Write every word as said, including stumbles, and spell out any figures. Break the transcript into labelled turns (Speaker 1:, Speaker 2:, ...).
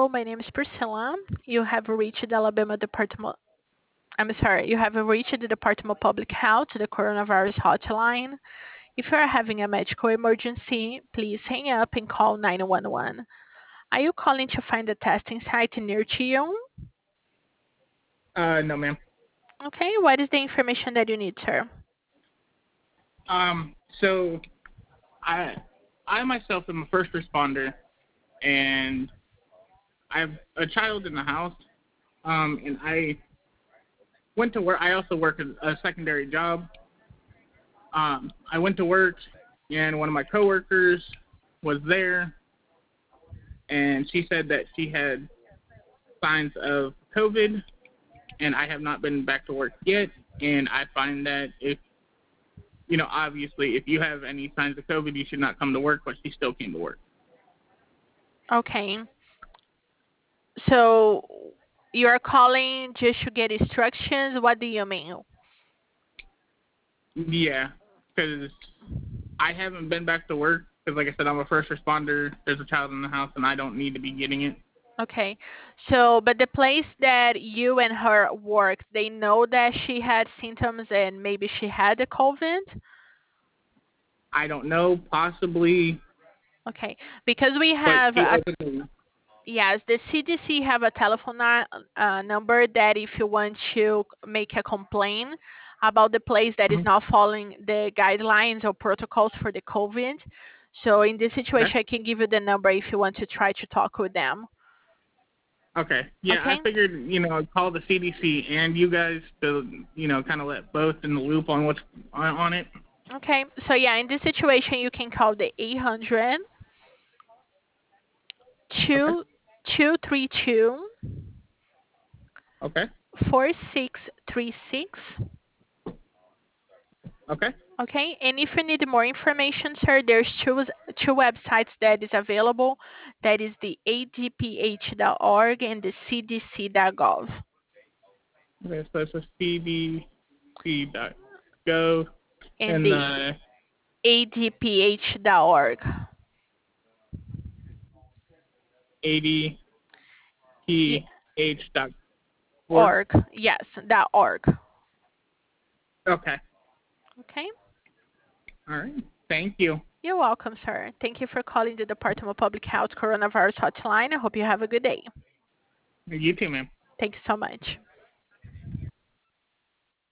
Speaker 1: Hello, my name is Priscilla. You have reached the Alabama Department. I'm sorry, you have reached the Department of Public Health, the coronavirus hotline. If you are having a medical emergency, please hang up and call nine one one. Are you calling to find a testing site near to you?
Speaker 2: Uh, no, ma'am.
Speaker 1: Okay, what is the information that you need, sir?
Speaker 2: Um, so I, I myself am a first responder, and I have a child in the house. Um, and I went to work. I also work a, a secondary job. Um, I went to work, and one of my coworkers was there, and she said that she had signs of COVID, and I have not been back to work yet. And I find that if you know, obviously, if you have any signs of COVID, you should not come to work, but she still came to work.
Speaker 1: Okay, so you are calling just to get instructions. What do you mean?
Speaker 2: Yeah, because I haven't been back to work because, like I said, I'm a first responder. There's a child in the house, and I don't need to be getting it.
Speaker 1: Okay. So, but the place that you and her worked, they know that she had symptoms and maybe she had the COVID?
Speaker 2: I don't know, possibly,
Speaker 1: Okay. Because we
Speaker 2: but
Speaker 1: have
Speaker 2: she
Speaker 1: a,
Speaker 2: openly.
Speaker 1: yes, the C D C have a telephone ni- uh, number that if you want to make a complaint about the place that is
Speaker 2: Mhm.
Speaker 1: not following the guidelines or protocols for the COVID. So in this
Speaker 2: Okay.
Speaker 1: situation, I can give you the number if you want to try to talk with them.
Speaker 2: Okay. Yeah, I
Speaker 1: Okay?
Speaker 2: figured, you know, I'd call the C D C and you guys to, you know, kind of let both in the loop on what's on, on it.
Speaker 1: Okay. So yeah, in this situation, you can call the eight hundred
Speaker 2: Okay.
Speaker 1: two two three two
Speaker 2: Okay.
Speaker 1: four six three six.
Speaker 2: Okay.
Speaker 1: Okay, and if you need more information, sir, there's two two websites that is available. That is the A D P H dot org and the C D C dot gov.
Speaker 2: Okay. So it's a C D C dot go
Speaker 1: And
Speaker 2: and
Speaker 1: the
Speaker 2: the
Speaker 1: A D P H dot org.
Speaker 2: A D
Speaker 1: Yeah,
Speaker 2: P H dot org.
Speaker 1: org. Yes, dot org.
Speaker 2: Okay.
Speaker 1: Okay.
Speaker 2: All right. Thank you.
Speaker 1: You're welcome, sir. Thank you for calling the Department of Public Health Coronavirus Hotline. I hope you have a good day.
Speaker 2: You too, ma'am.
Speaker 1: Thank you so much.